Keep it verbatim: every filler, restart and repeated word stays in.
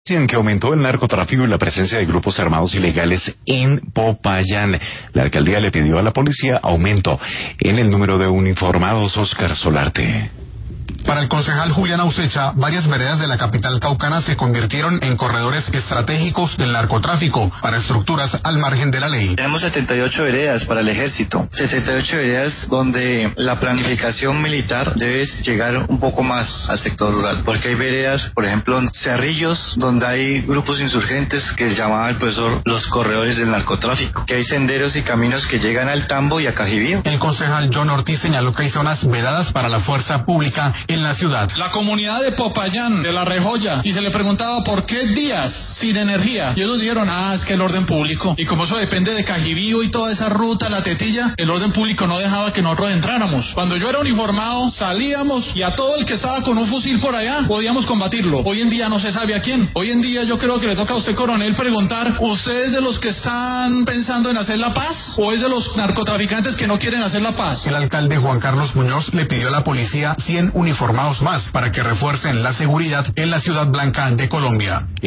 En que aumentó el narcotráfico y la presencia de grupos armados ilegales en Popayán. La alcaldía le pidió a la policía aumento en el número de uniformados. Oscar Solarte. Para el concejal Julián Ausecha, varias veredas de la capital caucana se convirtieron en corredores estratégicos del narcotráfico para estructuras al margen de la ley. Tenemos setenta y ocho veredas para el ejército, setenta y ocho veredas donde la planificación militar debe llegar un poco más al sector rural, porque hay veredas, por ejemplo, en Cerrillos, donde hay grupos insurgentes que llamaba el profesor los corredores del narcotráfico, que hay senderos y caminos que llegan al Tambo y a Cajibío. El concejal John Ortiz señaló que hay zonas vedadas para la fuerza pública en la ciudad. La comunidad de Popayán, de La Rejoya, y se le preguntaba por qué días sin energía. Y ellos dijeron, ah, es que el orden público. Y como eso depende de Cajibío y toda esa ruta, la Tetilla, el orden público no dejaba que nosotros entráramos. Cuando yo era uniformado, salíamos y a todo el que estaba con un fusil por allá, podíamos combatirlo. Hoy en día no se sabe a quién. Hoy en día yo creo que le toca a usted, coronel, preguntar, ¿usted es de los que están pensando en hacer la paz? ¿O es de los narcotraficantes que no quieren hacer la paz? El alcalde Juan Carlos Muñoz le pidió a la policía cien uniformados más para que refuercen la seguridad en la Ciudad Blanca de Colombia.